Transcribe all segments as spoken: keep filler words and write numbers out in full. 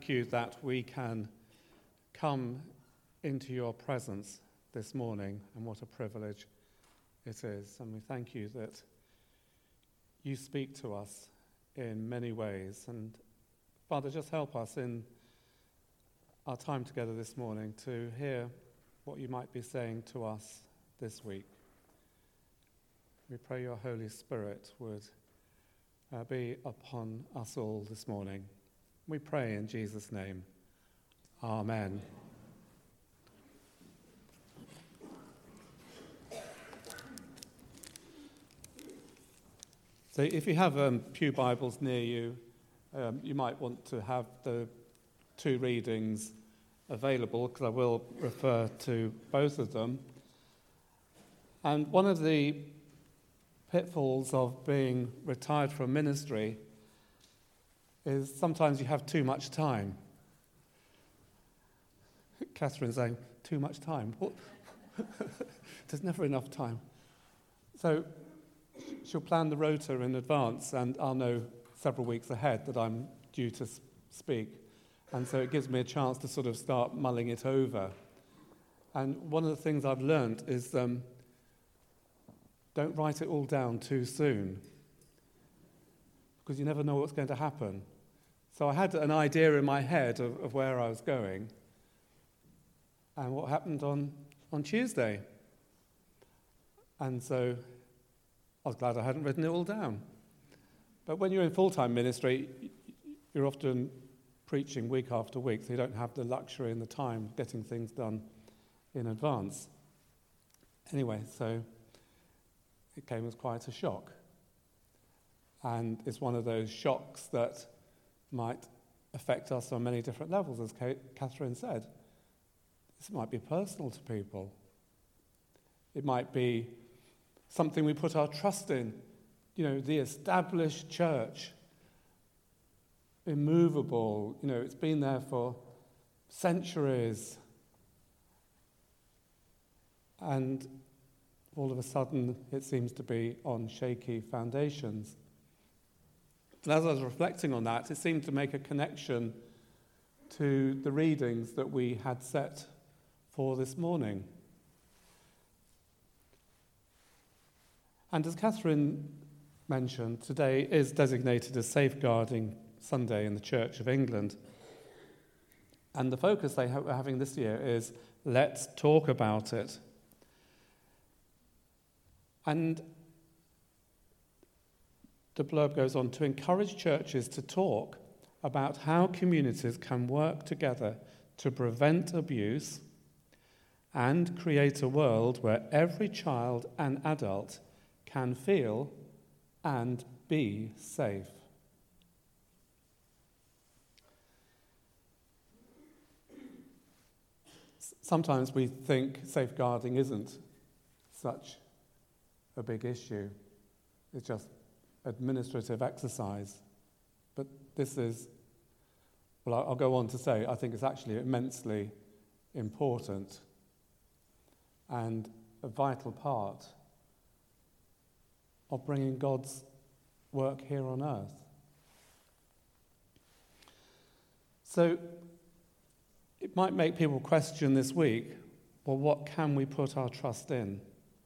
thank you that we can come into your presence this morning, and what a privilege it is. And we thank you that you speak to us in many ways. And Father, just help us in our time together this morning to hear what you might be saying to us this week. We pray your Holy Spirit would uh, be upon us all this morning. We pray in Jesus' name. Amen. So if you have um, pew Bibles near you, um, you might want to have the two readings available, because I will refer to both of them. And one of the pitfalls of being retired from ministry is sometimes you have too much time. Catherine's saying, too much time? What? There's never enough time. So she'll plan the rota in advance, and I'll know several weeks ahead that I'm due to speak. And so it gives me a chance to sort of start mulling it over. And one of the things I've learned is um, don't write it all down too soon, because you never know what's going to happen. So I had an idea in my head of, of where I was going, and what happened on, on Tuesday. And so I was glad I hadn't written it all down. But when you're in full-time ministry, you're often preaching week after week, so you don't have the luxury and the time of getting things done in advance. Anyway, so it came as quite a shock. And it's one of those shocks that might affect us on many different levels, as Catherine said. This might be personal to people. It might be something we put our trust in. You know, the established church, immovable, you know, it's been there for centuries. And all of a sudden, it seems to be on shaky foundations. And as I was reflecting on that, it seemed to make a connection to the readings that we had set for this morning. And as Catherine mentioned, today is designated as Safeguarding Sunday in the Church of England. And the focus they are having this year is, let's talk about it. And the blurb goes on to encourage churches to talk about how communities can work together to prevent abuse and create a world where every child and adult can feel and be safe. Sometimes we think safeguarding isn't such a big issue. It's just administrative exercise. But this is, well, I'll go on to say, I think it's actually immensely important and a vital part of bringing God's work here on earth. So it might make people question this week, well, what can we put our trust in?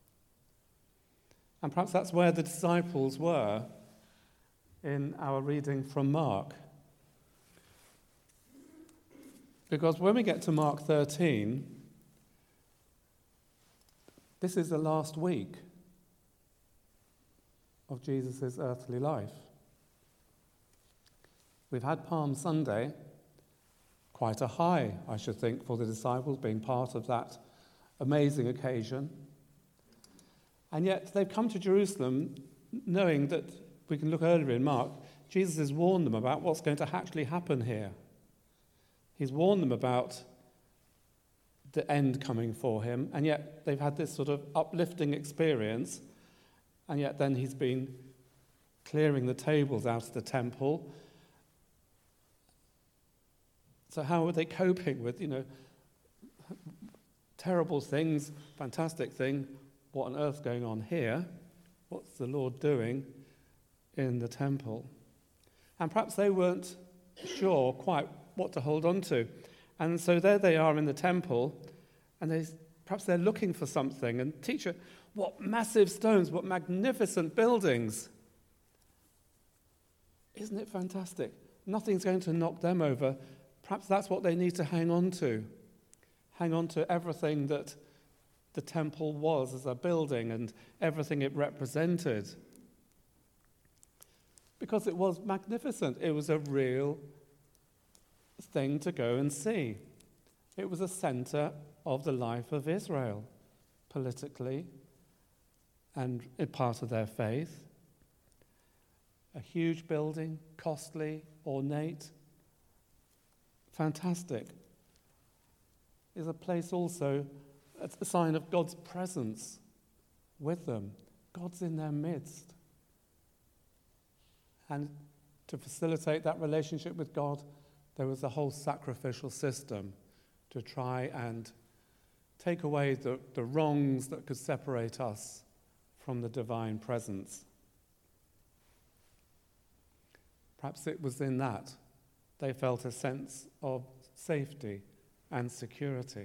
And perhaps that's where the disciples were in our reading from Mark. Because when we get to Mark thirteen, this is the last week of Jesus' earthly life. We've had Palm Sunday, quite a high, I should think, for the disciples being part of that amazing occasion. And yet they've come to Jerusalem knowing that, we can look earlier in Mark, Jesus has warned them about what's going to actually happen here. He's warned them about the end coming for him, and yet they've had this sort of uplifting experience, and yet then he's been clearing the tables out of the temple. So how are they coping with, you know, terrible things, fantastic thing, what on earth's going on here? What's the Lord doing in the temple? And perhaps they weren't sure quite what to hold on to. And so there they are in the temple, and they, perhaps they're looking for something. And teacher, what massive stones, what magnificent buildings. Isn't it fantastic? Nothing's going to knock them over. Perhaps that's what they need to hang on to. Hang on to everything that the temple was as a building and everything it represented. Because it was magnificent. It was a real thing to go and see. It was a centre of the life of Israel, politically and a part of their faith. A huge building, costly, ornate, fantastic. Is a place also, it's a sign of God's presence with them. God's in their midst. And to facilitate that relationship with God, there was a whole sacrificial system to try and take away the, the wrongs that could separate us from the divine presence. Perhaps it was in that they felt a sense of safety and security.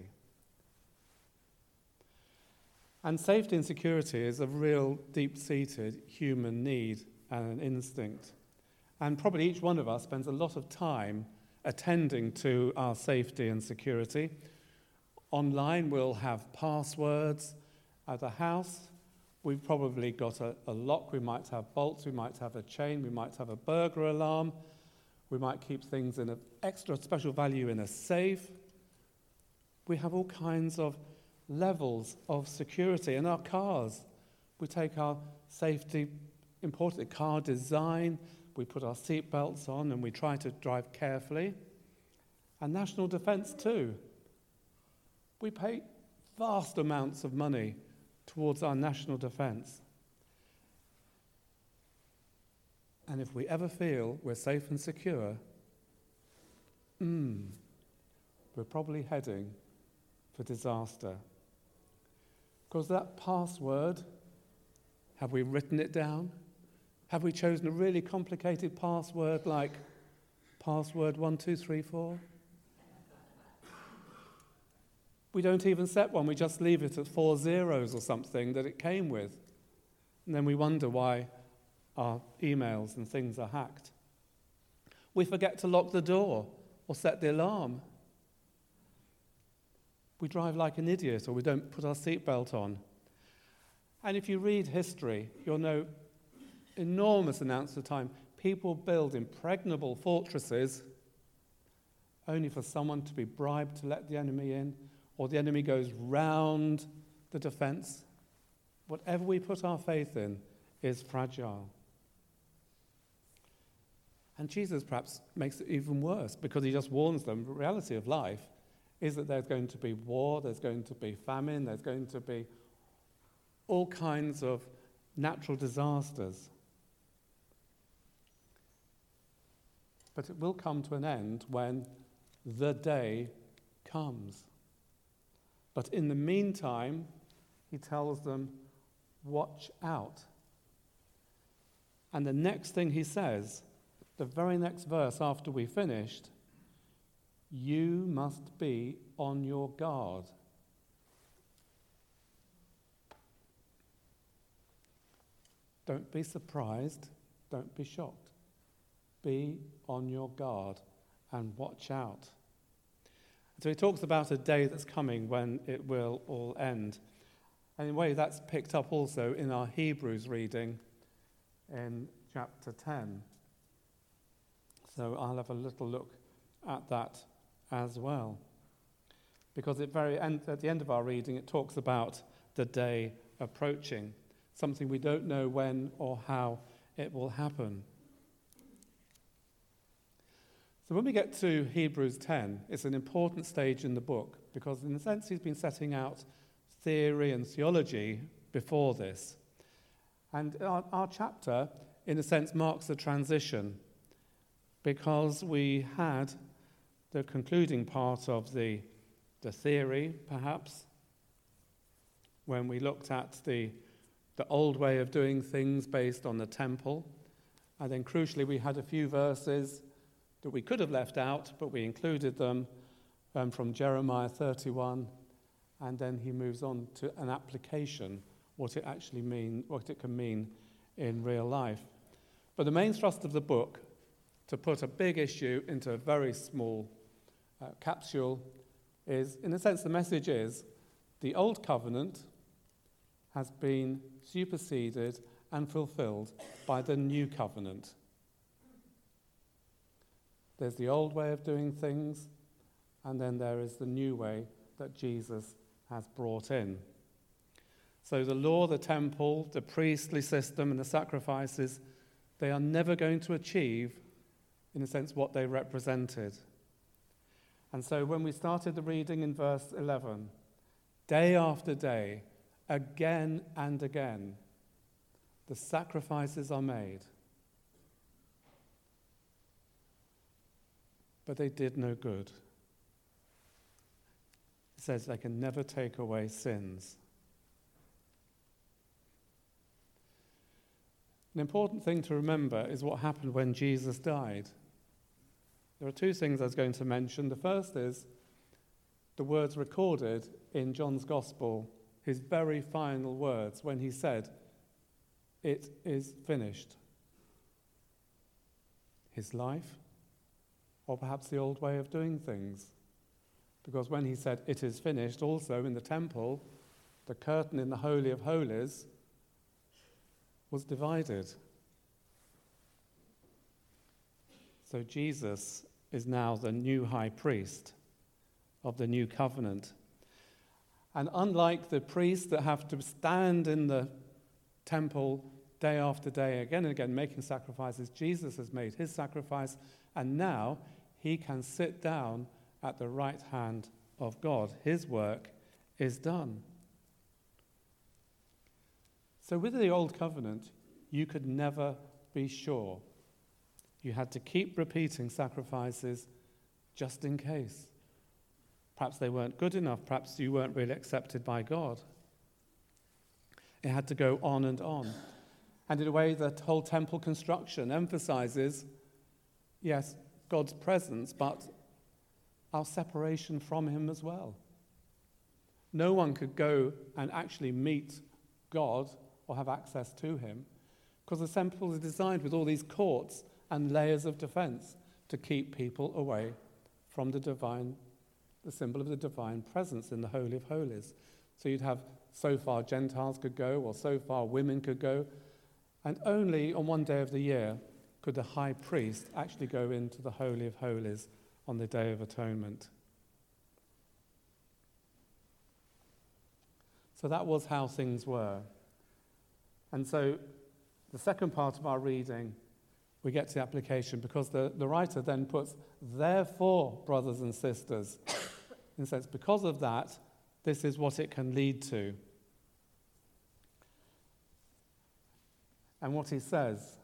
And safety and security is a real deep-seated human need and an instinct. And probably each one of us spends a lot of time attending to our safety and security. Online, we'll have passwords. At the house, we've probably got a, a lock. We might have bolts. We might have a chain. We might have a burglar alarm. We might keep things in an extra special value in a safe. We have all kinds of levels of security. In our cars, we take our safety, important car design, we put our seat belts on and we try to drive carefully. And national defence too. We pay vast amounts of money towards our national defence. And if we ever feel we're safe and secure, mm, we're probably heading for disaster. Because that password, have we written it down? Have we chosen a really complicated password like password one two three four? We don't even set one, we just leave it at four zeros or something that it came with. And then we wonder why our emails and things are hacked. We forget to lock the door or set the alarm. We drive like an idiot or we don't put our seatbelt on. And if you read history, you'll know enormous amounts of time people build impregnable fortresses only for someone to be bribed to let the enemy in, or the enemy goes round the defense. Whatever we put our faith in is fragile. And Jesus perhaps makes it even worse because he just warns them the reality of life is that there's going to be war, there's going to be famine, there's going to be all kinds of natural disasters. But it will come to an end when the day comes. But in the meantime, he tells them, watch out. And the next thing he says, the very next verse after we finished, you must be on your guard. Don't be surprised, don't be shocked. Be on your guard and watch out. So he talks about a day that's coming when it will all end. And in a way that's picked up also in our Hebrews reading in chapter ten. So I'll have a little look at that as well. Because at, very end, at the end of our reading it talks about the day approaching, something we don't know when or how it will happen. So when we get to Hebrews ten, it's an important stage in the book because in a sense he's been setting out theory and theology before this. And our, our chapter, in a sense, marks the transition because we had the concluding part of the, the theory, perhaps, when we looked at the, the old way of doing things based on the temple. And then crucially we had a few verses that we could have left out, but we included them um, from Jeremiah thirty-one, and then he moves on to an application, what it actually mean, what it can mean in real life. But the main thrust of the book, to put a big issue into a very small uh, capsule, is, in a sense, the message is the old covenant has been superseded and fulfilled by the new covenant. There's the old way of doing things, and then there is the new way that Jesus has brought in. So the law, the temple, the priestly system, and the sacrifices, they are never going to achieve, in a sense, what they represented. And so when we started the reading in verse eleven, day after day, again and again, the sacrifices are made. But they did no good. It says they can never take away sins. An important thing to remember is what happened when Jesus died. There are two things I was going to mention. The first is the words recorded in John's Gospel, his very final words when he said, "It is finished." His life, or perhaps the old way of doing things. Because when he said, "It is finished," also in the temple, the curtain in the Holy of Holies was divided. So Jesus is now the new high priest of the new covenant. And unlike the priests that have to stand in the temple day after day, again and again, making sacrifices, Jesus has made his sacrifice, and now he can sit down at the right hand of God. His work is done. So with the old covenant, you could never be sure. You had to keep repeating sacrifices just in case. Perhaps they weren't good enough. Perhaps you weren't really accepted by God. It had to go on and on. And in a way, the whole temple construction emphasizes, yes, God's presence, but our separation from him as well. No one could go and actually meet God or have access to him because the temple is designed with all these courts and layers of defense to keep people away from the divine, the symbol of the divine presence in the Holy of Holies. So you'd have so far Gentiles could go, or so far women could go, and only on one day of the year could the high priest actually go into the Holy of Holies on the Day of Atonement. So that was how things were. And so the second part of our reading, we get to the application because the, the writer then puts, therefore, brothers and sisters, in a sense, because of that, this is what it can lead to. And what he says,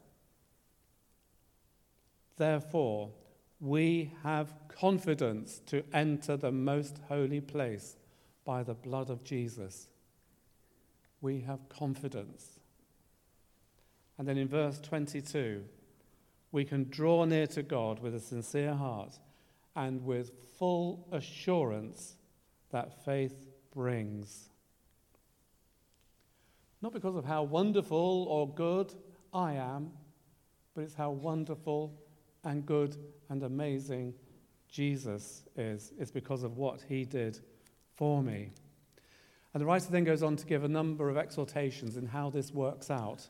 therefore, we have confidence to enter the most holy place by the blood of Jesus. We have confidence. And then in verse twenty-two, we can draw near to God with a sincere heart and with full assurance that faith brings. Not because of how wonderful or good I am, but it's how wonderful and good and amazing Jesus is. It's because of what he did for me. And the writer then goes on to give a number of exhortations in how this works out.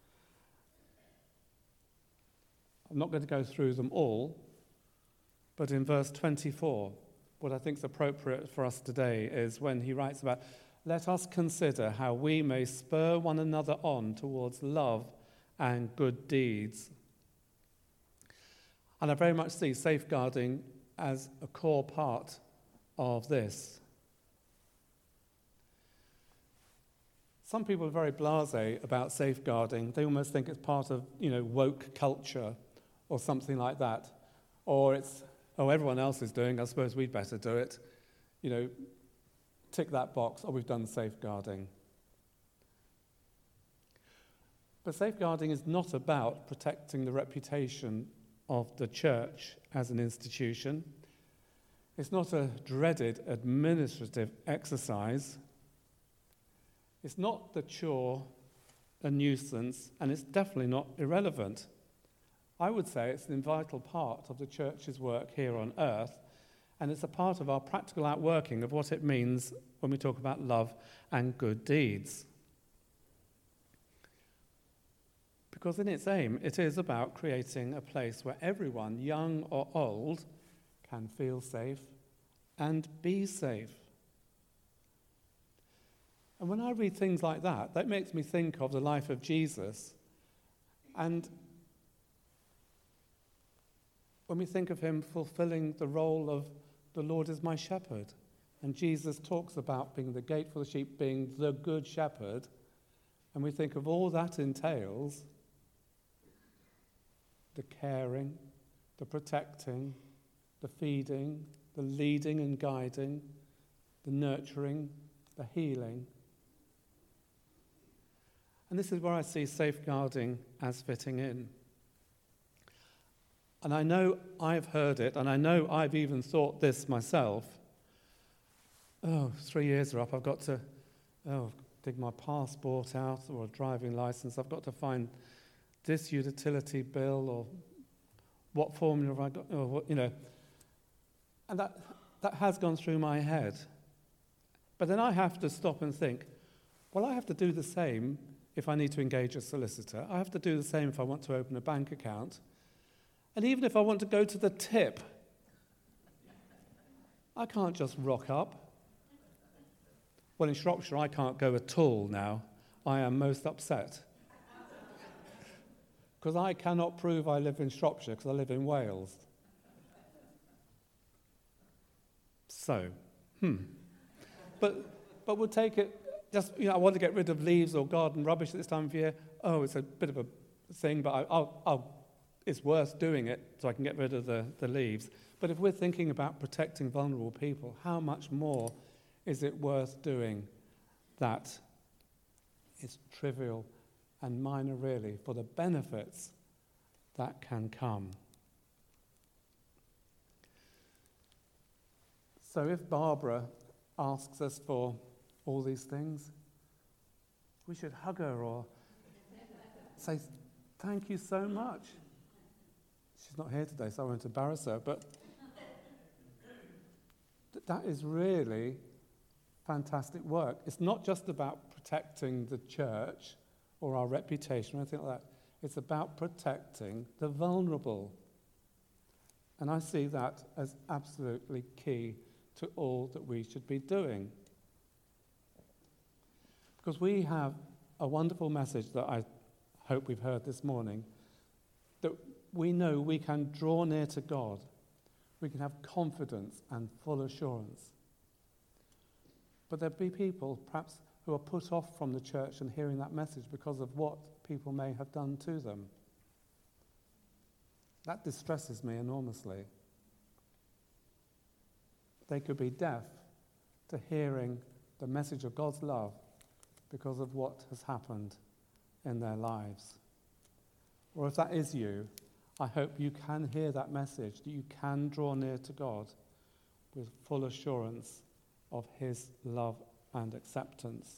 I'm not going to go through them all, but in verse twenty-four, what I think is appropriate for us today is when he writes about, let us consider how we may spur one another on towards love and good deeds. And I very much see safeguarding as a core part of this. Some people are very blasé about safeguarding. They almost think it's part of, you know, woke culture or something like that. Or it's, oh, everyone else is doing, I suppose we'd better do it. You know, tick that box, or we've done safeguarding. But safeguarding is not about protecting the reputation of the church as an institution. It's not a dreaded administrative exercise. It's not the chore, a nuisance, and it's definitely not irrelevant. I would say it's an vital part of the church's work here on earth, and it's a part of our practical outworking of what it means when we talk about love and good deeds. Because in its aim, it is about creating a place where everyone, young or old, can feel safe and be safe. And when I read things like that, that makes me think of the life of Jesus. And when we think of him fulfilling the role of the Lord is my shepherd, and Jesus talks about being the gate for the sheep, being the good shepherd, and we think of all that entails, the caring, the protecting, the feeding, the leading and guiding, the nurturing, the healing. And this is where I see safeguarding as fitting in. And I know I've heard it, and I know I've even thought this myself. Oh, three years are up, I've got to oh, dig my passport out or a driving license. I've got to find this utility bill, or what formula have I got, or what, you know. And that, that has gone through my head. But then I have to stop and think, well, I have to do the same if I need to engage a solicitor. I have to do the same if I want to open a bank account. And even if I want to go to the tip, I can't just rock up. Well, in Shropshire, I can't go at all now. I am most upset. Because I cannot prove I live in Shropshire because I live in Wales. So, hmm. But but we'll take it, just, you know, I want to get rid of leaves or garden rubbish at this time of year. Oh, it's a bit of a thing, but I, I'll, I'll, it's worth doing it so I can get rid of the, the leaves. But if we're thinking about protecting vulnerable people, how much more is it worth doing that? It's trivial and minor, really, for the benefits that can come. So if Barbara asks us for all these things, we should hug her or say, thank you so much. She's not here today, so I won't embarrass her, but th- that is really fantastic work. It's not just about protecting the church or our reputation or anything like that. It's about protecting the vulnerable. And I see that as absolutely key to all that we should be doing. Because we have a wonderful message that I hope we've heard this morning, that we know we can draw near to God. We can have confidence and full assurance. But there'll be people, perhaps, who are put off from the church and hearing that message because of what people may have done to them. That distresses me enormously. They could be deaf to hearing the message of God's love because of what has happened in their lives. Or if that is you, I hope you can hear that message, that you can draw near to God with full assurance of his love and acceptance.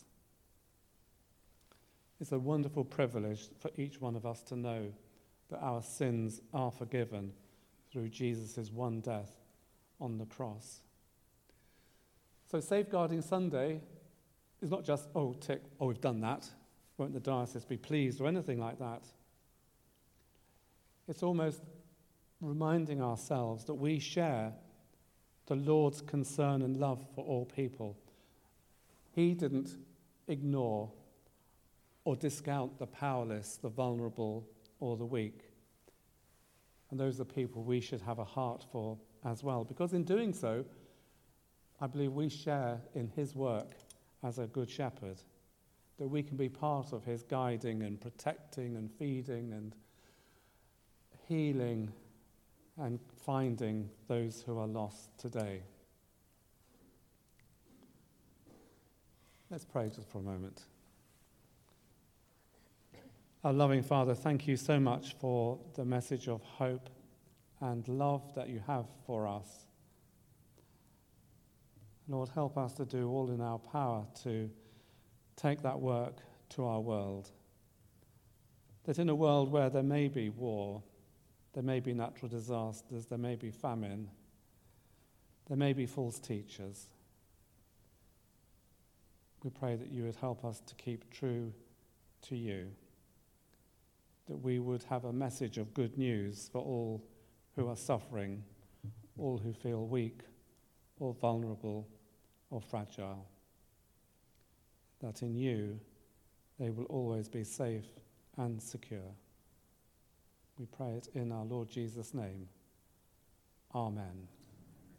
It's a wonderful privilege for each one of us to know that our sins are forgiven through Jesus' one death on the cross. So Safeguarding Sunday is not just, oh, tick, oh, we've done that. Won't the diocese be pleased or anything like that? It's almost reminding ourselves that we share the Lord's concern and love for all people. He didn't ignore or discount the powerless, the vulnerable, or the weak. And those are people we should have a heart for as well, because in doing so, I believe we share in his work as a good shepherd, that we can be part of his guiding and protecting and feeding and healing and finding those who are lost today. Let's pray just for a moment. Our loving Father, thank you so much for the message of hope and love that you have for us. Lord, help us to do all in our power to take that work to our world. That in a world where there may be war, there may be natural disasters, there may be famine, there may be false teachers, we pray that you would help us to keep true to you, that we would have a message of good news for all who are suffering, all who feel weak or vulnerable or fragile, that in you they will always be safe and secure. We pray it in our Lord Jesus' name. Amen.